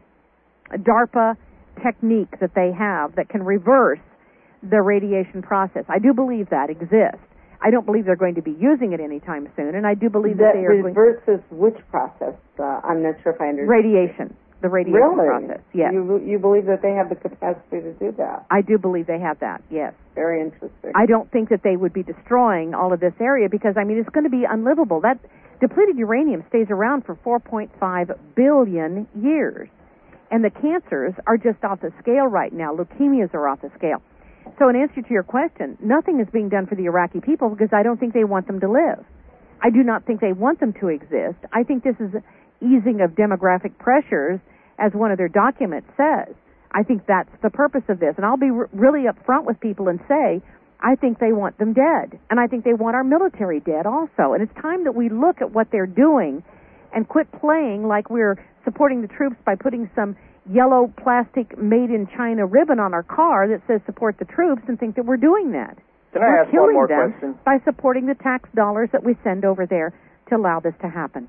DARPA technique that they have that can reverse the radiation process. I do believe that exists. I don't believe they're going to be using it anytime soon, and I do believe that, that they are reverses going which process? Uh, I'm not sure if I understand. Radiation. The radiation really? process, yes. You, you believe that they have the capacity to do that? I do believe they have that, yes. Very interesting. I don't think that they would be destroying all of this area because, I mean, it's going to be unlivable. That depleted uranium stays around for four point five billion years, and the cancers are just off the scale right now. Leukemias are off the scale. So in answer to your question, nothing is being done for the Iraqi people because I don't think they want them to live. I do not think they want them to exist. I think this is easing of demographic pressures, as one of their documents says. I think that's the purpose of this. And I'll be r- really upfront with people and say, I think they want them dead. And I think they want our military dead also. And it's time that we look at what they're doing and quit playing like we're supporting the troops by putting some yellow plastic made-in-China ribbon on our car that says support the troops and think that we're doing that. Can we're I ask killing one more them question? by supporting the tax dollars that we send over there to allow this to happen.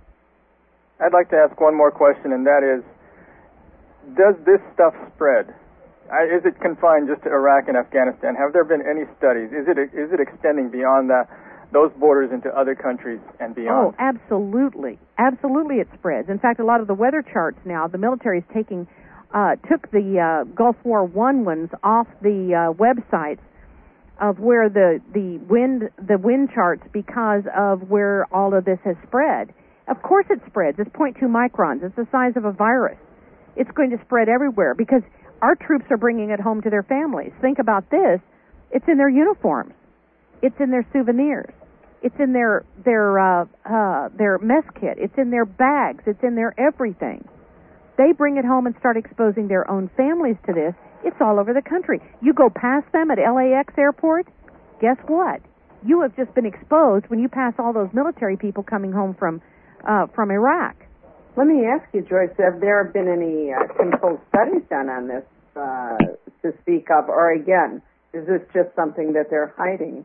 I'd like to ask one more question, and that is, does this stuff spread? I, is it confined just to Iraq and Afghanistan? Have there been any studies? Is it is it extending beyond that, those borders into other countries and beyond? Oh, absolutely. Absolutely it spreads. In fact, a lot of the weather charts now, the military is taking, uh, took the uh, Gulf War One ones off the uh, websites of where the, the wind the wind charts because of where all of this has spread. Of course it spreads. It's zero point two microns. It's the size of a virus. It's going to spread everywhere because our troops are bringing it home to their families. Think about this. It's in their uniforms. It's in their souvenirs. It's in their their uh, uh, their mess kit. It's in their bags. It's in their everything. They bring it home and start exposing their own families to this. It's all over the country. You go past them at L A X airport, guess what? You have just been exposed when you pass all those military people coming home from uh, from Iraq. Let me ask you, Joyce, have there been any uh, controlled studies done on this uh, to speak of, or again, is this just something that they're hiding?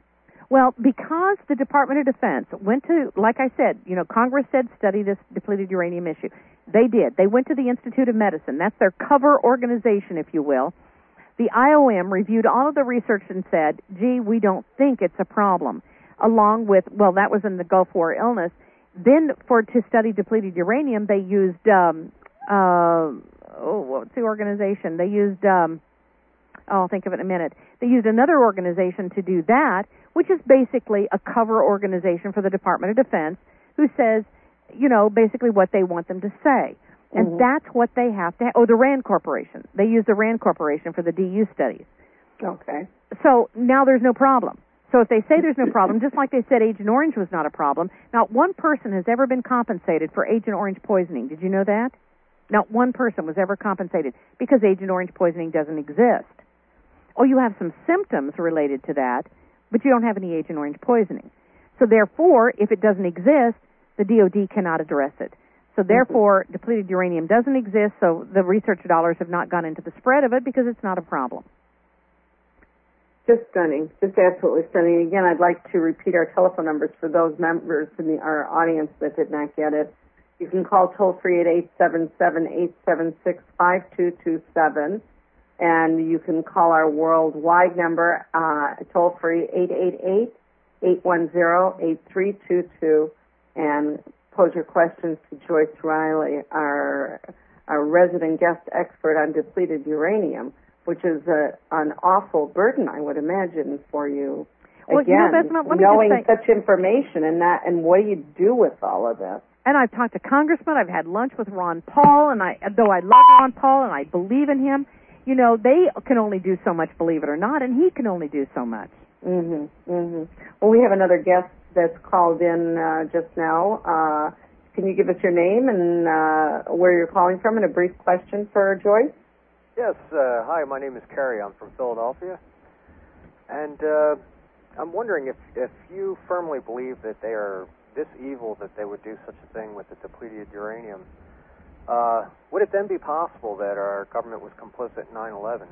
Well, because the Department of Defense went to, like I said, you know, Congress said study this depleted uranium issue. They did. They went to the Institute of Medicine. That's their cover organization, if you will. The I O M reviewed all of the research and said, gee, we don't think it's a problem. Along with, well, that was in the Gulf War illness. Then for to study depleted uranium, they used, um, uh, oh, what's the organization? They used, um, oh, I'll think of it in a minute. They used another organization to do that, which is basically a cover organization for the Department of Defense who says, you know, basically what they want them to say. And mm-hmm. that's what they have to have. Oh, the RAND Corporation. They use the RAND Corporation for the D U studies. Okay. So now there's no problem. So if they say there's no problem, just like they said Agent Orange was not a problem, not one person has ever been compensated for Agent Orange poisoning. Did you know that? Not one person was ever compensated because Agent Orange poisoning doesn't exist. Oh, you have some symptoms related to that, but you don't have any Agent Orange poisoning. So therefore, if it doesn't exist, the D O D cannot address it. So therefore, mm-hmm. depleted uranium doesn't exist, so the research dollars have not gone into the spread of it because it's not a problem. Just stunning. Just absolutely stunning. Again, I'd like to repeat our telephone numbers for those members in the, our audience that did not get it. You can call toll-free at eight seven seven, eight seven six, five two two seven. And you can call our worldwide number, uh, toll-free, eight eight eight, eight one zero, eight three two two, and pose your questions to Joyce Riley, our, our resident guest expert on depleted uranium, which is a, an awful burden, I would imagine, for you. Well, Again, you know, that's not, let me knowing just say, such information and that, and what do you do with all of this? And I've talked to congressmen. I've had lunch with Ron Paul, and I, though I love Ron Paul and I believe in him, you know, they can only do so much, believe it or not, and he can only do so much. Mhm. Mhm. Well, we have another guest that's called in uh, just now. Uh, can you give us your name and uh, where you're calling from, and a brief question for Joyce? Yes. Uh, hi, my name is Kerry. I'm from Philadelphia, and uh, I'm wondering if if you firmly believe that they are this evil that they would do such a thing with the depleted uranium. Uh, would it then be possible that our government was complicit in nine eleven?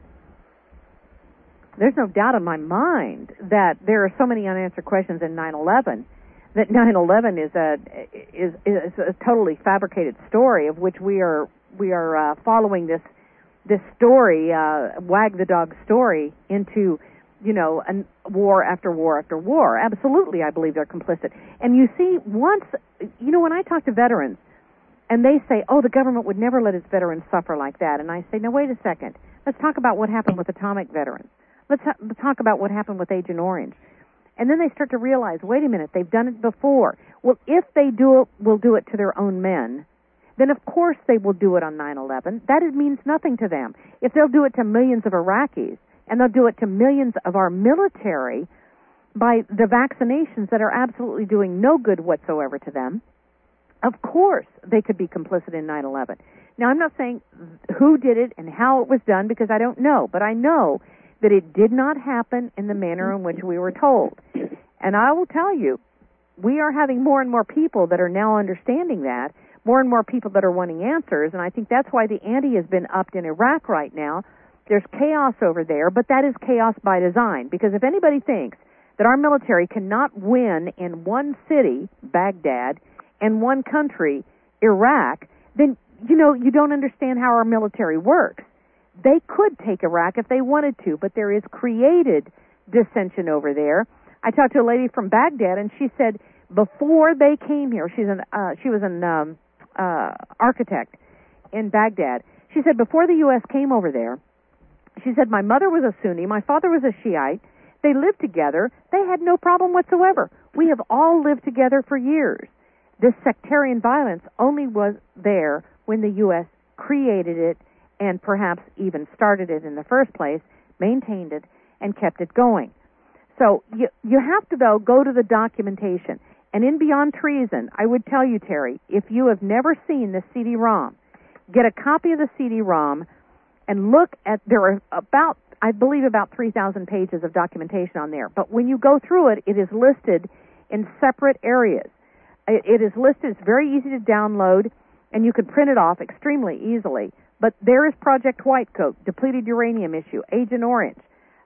There's no doubt in my mind that there are so many unanswered questions in nine eleven that nine eleven is a is, is a totally fabricated story of which we are we are uh, following this this story, uh, wag the dog story, into, you know, an war after war after war. Absolutely, I believe they're complicit. And you see, once, you know, when I talk to veterans, and they say, oh, the government would never let its veterans suffer like that. And I say, no, wait a second. Let's talk about what happened with atomic veterans. Let's, ha- let's talk about what happened with Agent Orange. And then they start to realize, wait a minute, they've done it before. Well, if they do it, will do it to their own men, then of course they will do it on nine eleven. That it means nothing to them. If they'll do it to millions of Iraqis, and they'll do it to millions of our military by the vaccinations that are absolutely doing no good whatsoever to them, of course they could be complicit in nine eleven. Now, I'm not saying who did it and how it was done because I don't know, but I know that it did not happen in the manner in which we were told. And I will tell you, we are having more and more people that are now understanding that, more and more people that are wanting answers, and I think that's why the ante has been upped in Iraq right now. There's chaos over there, but that is chaos by design, because if anybody thinks that our military cannot win in one city, Baghdad, and one country, Iraq, then, you know, you don't understand how our military works. They could take Iraq if they wanted to, but there is created dissension over there. I talked to a lady from Baghdad, and she said before they came here, she's an uh, she was an um, uh, architect in Baghdad. She said before the U S came over there, she said my mother was a Sunni, my father was a Shiite. They lived together. They had no problem whatsoever. We have all lived together for years. This sectarian violence only was there when the U S created it and perhaps even started it in the first place, maintained it, and kept it going. So you, you have to, though, go to the documentation. And in Beyond Treason, I would tell you, Terry, if you have never seen the C D ROM, get a copy of the C D ROM and look at, there are about, I believe, about three thousand pages of documentation on there. But when you go through it, it is listed in separate areas. It, it is listed, it's very easy to download, and you can print it off extremely easily. But there is Project Whitecoat, depleted uranium issue, Agent Orange,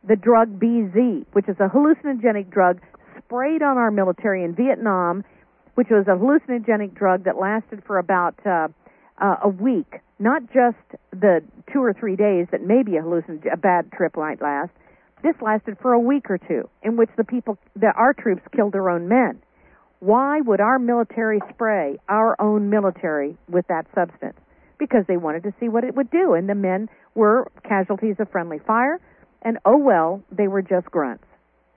the drug B Z, which is a hallucinogenic drug sprayed on our military in Vietnam, which was a hallucinogenic drug that lasted for about uh, uh, a week, not just the two or three days that maybe a, hallucin- a bad trip might last. This lasted for a week or two, in which the people, the, our troops killed their own men. Why would our military spray our own military with that substance? Because they wanted to see what it would do, and the men were casualties of friendly fire, and oh well, they were just grunts.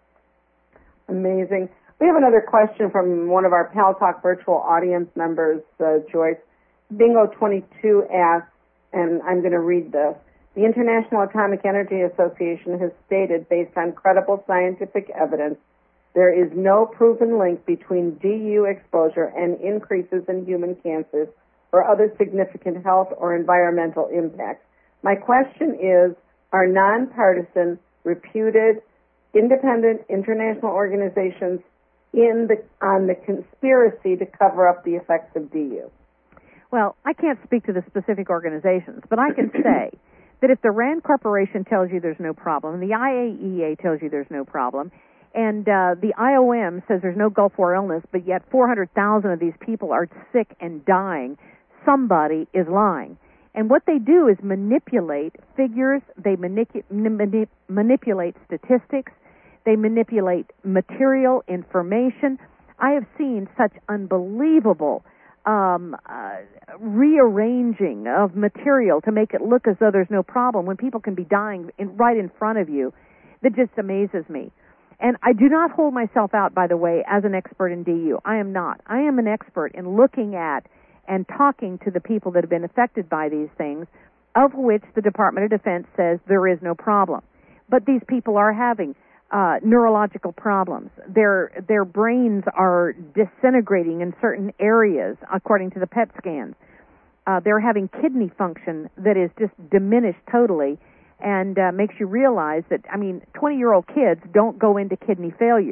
Amazing. We have another question from one of our Pal Talk virtual audience members, uh, Joyce. Bingo twenty-two asks, and I'm going to read this. The International Atomic Energy Association has stated, based on credible scientific evidence, there is no proven link between D U exposure and increases in human cancers or other significant health or environmental impacts. My question is, are nonpartisan, reputed, independent international organizations in the on the conspiracy to cover up the effects of D U? Well, I can't speak to the specific organizations, but I can say that if the RAND Corporation tells you there's no problem, and the I A E A tells you there's no problem, and uh, the I O M says there's no Gulf War illness, but yet four hundred thousand of these people are sick and dying, somebody is lying. And what they do is manipulate figures, they manipu- manip- manipulate statistics, they manipulate material information. I have seen such unbelievable um, uh, rearranging of material to make it look as though there's no problem when people can be dying in, right in front of you. That just amazes me. And I do not hold myself out, by the way, as an expert in D U. I am not. I am an expert in looking at and talking to the people that have been affected by these things, of which the Department of Defense says there is no problem. But these people are having uh, neurological problems. Their their brains are disintegrating in certain areas, according to the P E T scans. Uh, they're having kidney function that is just diminished totally, and uh, makes you realize that, I mean, twenty-year-old kids don't go into kidney failure.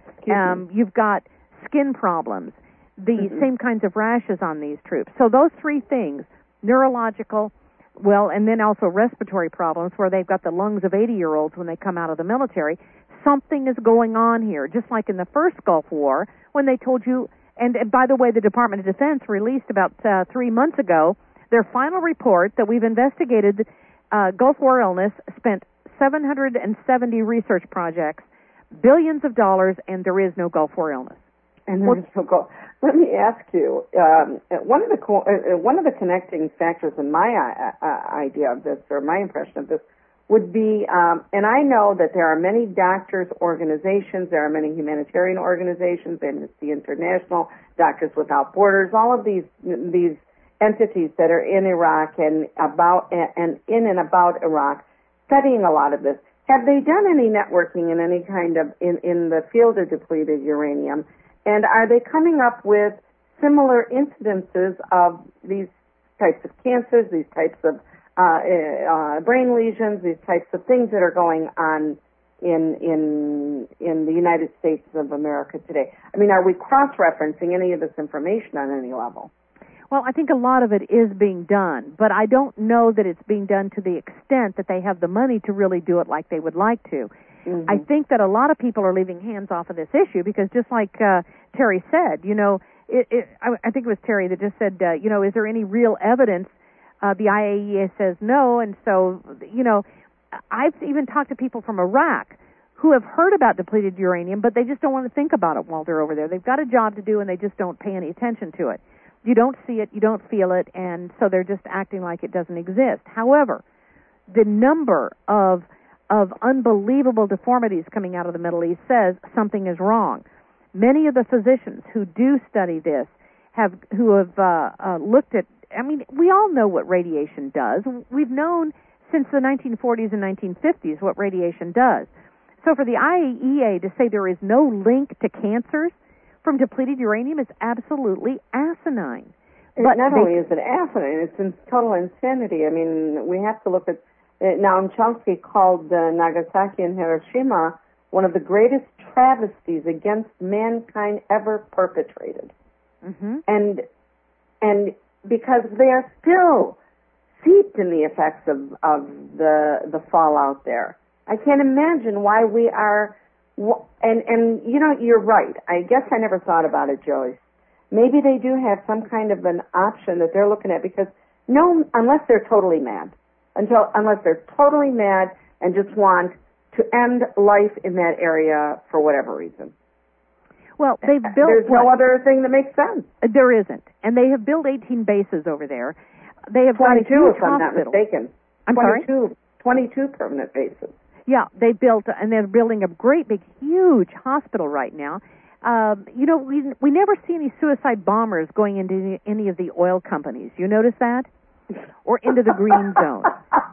um, you've got skin problems, the mm-hmm. same kinds of rashes on these troops. So those three things, neurological, well, and then also respiratory problems where they've got the lungs of eighty-year-olds when they come out of the military. Something is going on here, just like in the first Gulf War when they told you, and, and by the way, the Department of Defense released about uh, three months ago their final report that we've investigated uh, Gulf War illness, spent seven hundred seventy research projects, billions of dollars, and there is no Gulf War illness. And there's no Gulf. Let me ask you, um, one of the co- uh, one of the connecting factors in my uh, uh, idea of this, or my impression of this, would be, um, and I know that there are many doctors' organizations, there are many humanitarian organizations, Amnesty International, Doctors Without Borders, all of these these entities that are in Iraq and about and in and about Iraq, studying a lot of this. Have they done any networking in any kind of in, in the field of depleted uranium? And are they coming up with similar incidences of these types of cancers, these types of uh, uh, brain lesions, these types of things that are going on in in in the United States of America today? I mean, are we cross-referencing any of this information on any level? Well, I think a lot of it is being done, but I don't know that it's being done to the extent that they have the money to really do it like they would like to. Mm-hmm. I think that a lot of people are leaving hands off of this issue because just like uh, Terry said, you know, it, it, I, I think it was Terry that just said, uh, you know, is there any real evidence? Uh, the I A E A says no, and so, you know, I've even talked to people from Iraq who have heard about depleted uranium, but they just don't want to think about it while they're over there. They've got a job to do, and they just don't pay any attention to it. You don't see it, you don't feel it, and so they're just acting like it doesn't exist. However, the number of of unbelievable deformities coming out of the Middle East says something is wrong. Many of the physicians who do study this have, who have uh, uh, looked at, I mean, we all know what radiation does. We've known since the nineteen forties and nineteen fifties what radiation does. So for the I A E A to say there is no link to cancers from depleted uranium is absolutely asinine. But not they, only is it asinine, it's in total insanity. I mean, we have to look at Noam Chomsky called uh, Nagasaki and Hiroshima one of the greatest travesties against mankind ever perpetrated. Mm-hmm. And and because they are still seeped in the effects of, of the the fallout there. I can't imagine why we are, and, and you know, you're right. I guess I never thought about it, Joyce. Maybe they do have some kind of an option that they're looking at, because no, unless they're totally mad, until unless they're totally mad and just want to end life in that area for whatever reason. Well, they've built... There's no other thing that makes sense. There isn't. And they have built eighteen bases over there. They have got a twenty-two, huge if I'm not hospital. mistaken. I'm twenty-two, sorry? twenty-two permanent bases. Yeah, they built, and they're building a great big, huge hospital right now. Um, you know, we we never see any suicide bombers going into any, any of the oil companies. You notice that? Or into the green zone.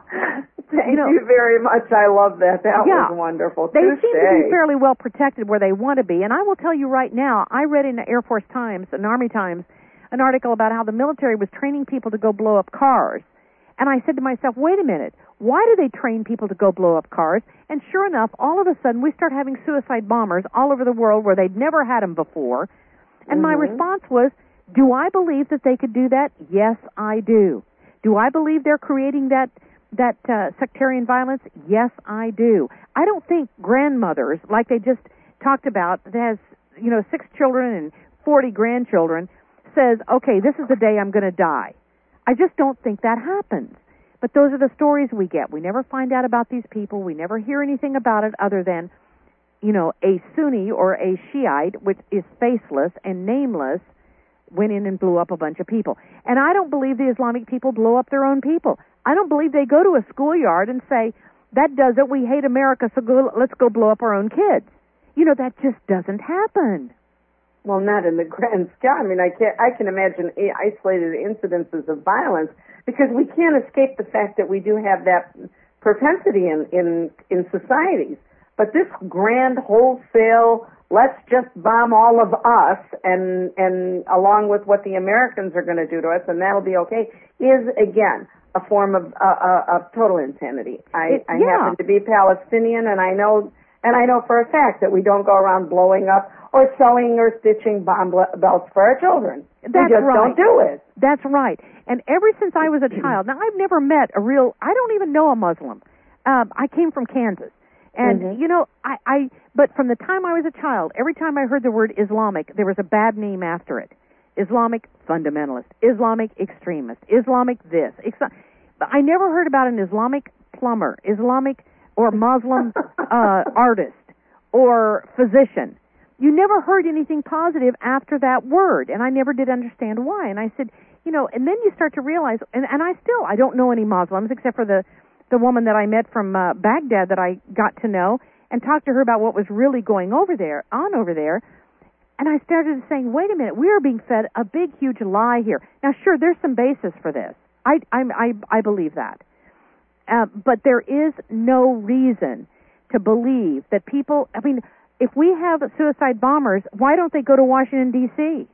Thank you, know, you very much. I love that. That yeah, was wonderful. They Touché. seem to be fairly well protected where they want to be. And I will tell you right now, I read in the Air Force Times and Army Times an article about how the military was training people to go blow up cars. And I said to myself, wait a minute, why do they train people to go blow up cars? And sure enough, all of a sudden we start having suicide bombers all over the world where they'd never had them before. And mm-hmm. my response was, do I believe that they could do that? Yes, I do. Do I believe they're creating that that uh, sectarian violence? Yes, I do. I don't think grandmothers, like they just talked about, that has, you know, six children and forty grandchildren, says, okay, this is the day I'm going to die. I just don't think that happens. But those are the stories we get. We never find out about these people. We never hear anything about it other than, you know, a Sunni or a Shiite, which is faceless and nameless, went in and blew up a bunch of people. And I don't believe the Islamic people blow up their own people. I don't believe they go to a schoolyard and say, that does it, we hate America, so go, let's go blow up our own kids. You know, that just doesn't happen. Well, not in the grand scheme. I mean, I can't, I can imagine isolated incidences of violence, because we can't escape the fact that we do have that propensity in, in, in societies. But this grand wholesale, let's just bomb all of us, and and along with what the Americans are going to do to us, and that'll be okay, is, again, a form of uh, uh, of total insanity. I, it, I yeah. happen to be Palestinian, and I know and I know for a fact that we don't go around blowing up or sewing or stitching bomb belts for our children. That's we just right. don't do it. That's right. And ever since I was a child, now I've never met a real, I don't even know a Muslim. Um, I came from Kansas. And, mm-hmm. you know, I, I, but from the time I was a child, every time I heard the word Islamic, there was a bad name after it. Islamic fundamentalist, Islamic extremist, Islamic this. But I never heard about an Islamic plumber, Islamic or Muslim uh, artist or physician. You never heard anything positive after that word, and I never did understand why. And I said, you know, and then you start to realize, and, and I still, I don't know any Muslims except for the the woman that I met from uh, Baghdad that I got to know and talked to her about what was really going over there, on over there. And I started saying, wait a minute, we are being fed a big, huge lie here. Now, sure, there's some basis for this. I, I, I, I believe that. Uh, but there is no reason to believe that people, I mean, if we have suicide bombers, why don't they go to Washington, D C?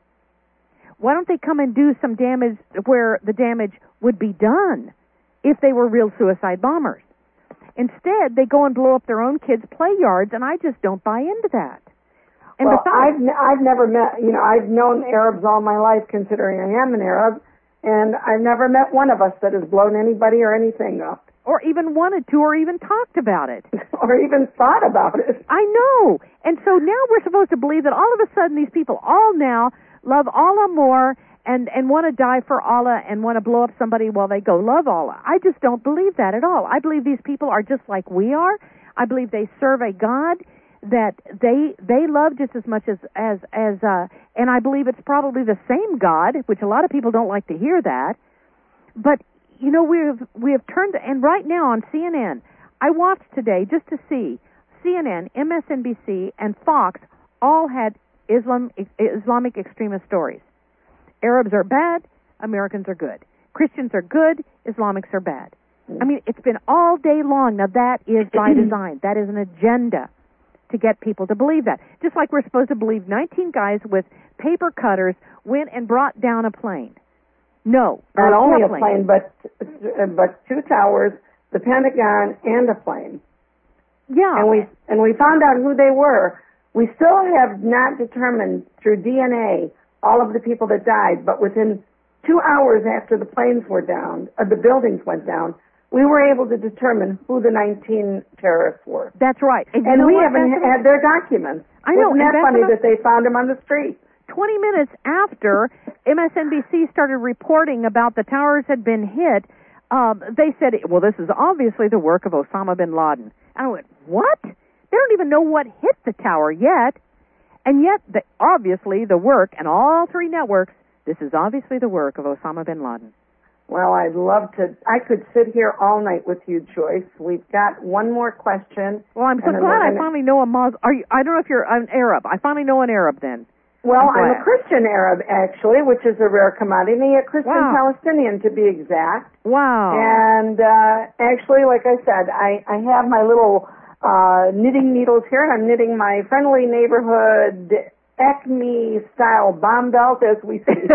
Why don't they come and do some damage where the damage would be done if they were real suicide bombers? Instead, they go and blow up their own kids' play yards, and I just don't buy into that. And well, besides, I've n- I've never met, you know, I've known Arabs all my life, considering I am an Arab, and I've never met one of us that has blown anybody or anything up. Or even wanted to, or even talked about it. Or even thought about it. I know. And so now we're supposed to believe that all of a sudden these people all now love Allah more and, and want to die for Allah and want to blow up somebody while they go love Allah. I just don't believe that at all. I believe these people are just like we are. I believe they serve a God that they they love just as much as, as, as uh, and I believe it's probably the same God, which a lot of people don't like to hear that. But you know, we have we have turned, and right now on C N N, I watched today just to see C N N, M S N B C, and Fox all had Islam Islamic extremist stories. Arabs are bad, Americans are good. Christians are good, Islamics are bad. I mean, it's been all day long. Now that is by design. That is an agenda to get people to believe that. Just like we're supposed to believe nineteen guys with paper cutters went and brought down a plane. No, not only a plane. plane, but but two towers, the Pentagon, and a plane. Yeah, and we and we found out who they were. We still have not determined through D N A all of the people that died, but within two hours after the planes were down, uh, the buildings went down, we were able to determine who the nineteen terrorists were. That's right. And, and you know we what, haven't Bethany? had their documents. I know. Isn't that and funny Bethany, that they found them on the street? twenty minutes after M S N B C started reporting about the towers had been hit, um, they said, well, this is obviously the work of Osama bin Laden. And I went, what? They don't even know what hit the tower yet. And yet, the, obviously, the work, and all three networks, this is obviously the work of Osama bin Laden. Well, I'd love to. I could sit here all night with you, Joyce. We've got one more question. Well, I'm so glad I finally know a Muslim. Are you, I don't know if you're an Arab. I finally know an Arab then. Well, I'm, I'm a Christian Arab, actually, which is a rare commodity, a Christian wow. Palestinian to be exact. Wow. And uh, actually, like I said, I, I have my little uh, knitting needles here, and I'm knitting my friendly neighborhood Acme-style bomb belt as we speak.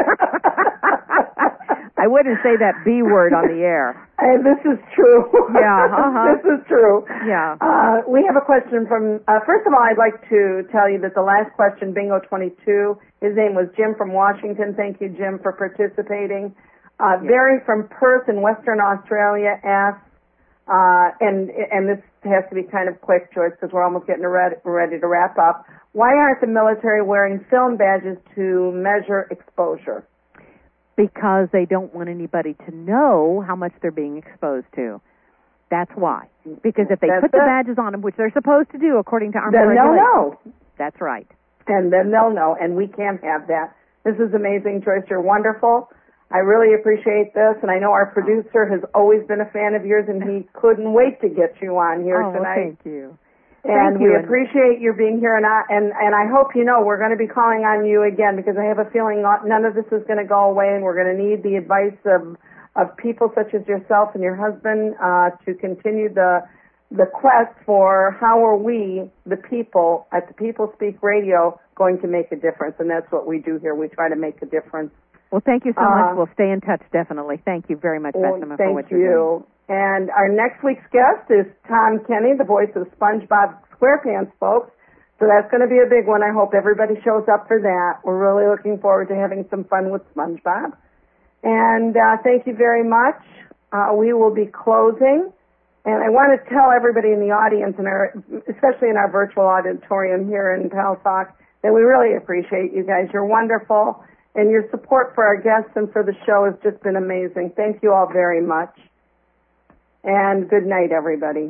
I wouldn't say that B word on the air. And this is true. Yeah, uh-huh. This is true. Yeah. Uh, we have a question from, uh, first of all, I'd like to tell you that the last question, Bingo twenty-two, his name was Jim from Washington. Thank you, Jim, for participating. Uh, yeah. Barry from Perth in Western Australia asks, uh, and, and this has to be kind of quick, Joyce, because we're almost getting ready, ready to wrap up. Why aren't the military wearing film badges to measure exposure? Because they don't want anybody to know how much they're being exposed to. That's why. Because if they That's put the it. badges on them, which they're supposed to do according to Army then regulations, they'll know. That's right. And then they'll know, and we can't have that. This is amazing, Joyce. You're wonderful. I really appreciate this, and I know our producer has always been a fan of yours, and he couldn't wait to get you on here oh, tonight. Well, thank you. And Thank we you. appreciate your being here, and I, and, and I hope you know we're going to be calling on you again because I have a feeling not, none of this is going to go away, and we're going to need the advice of of people such as yourself and your husband uh, to continue the the quest for how are we, the people at the People Speak Radio, going to make a difference, and that's what we do here. We try to make a difference. Well, thank you so uh, much. We'll stay in touch, definitely. Thank you very much, well, Bethany, thank for what you're doing. you. And our next week's guest is Tom Kenny, the voice of SpongeBob SquarePants, folks. So that's going to be a big one. I hope everybody shows up for that. We're really looking forward to having some fun with SpongeBob. And uh, thank you very much. Uh, we will be closing. And I want to tell everybody in the audience, and our, especially in our virtual auditorium here in Pal Talk, that we really appreciate you guys. You're wonderful. And your support for our guests and for the show has just been amazing. Thank you all very much. And good night, everybody.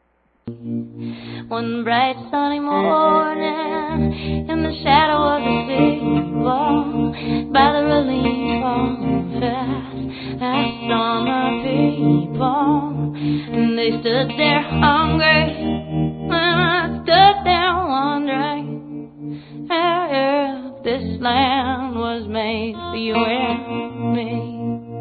One bright sunny morning, in the shadow of the big wall, by the relief fast, I saw my people, and they stood there hungry, and I stood there wondering if this land was made for you and me.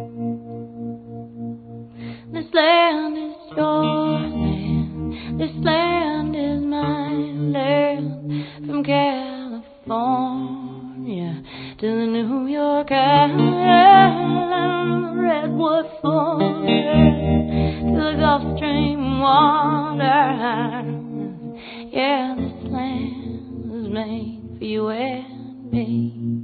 This land is your land, this land is my land, from California to the New York Island, Redwood Forest to the Gulf Stream water. Yeah, this land was made for you and me.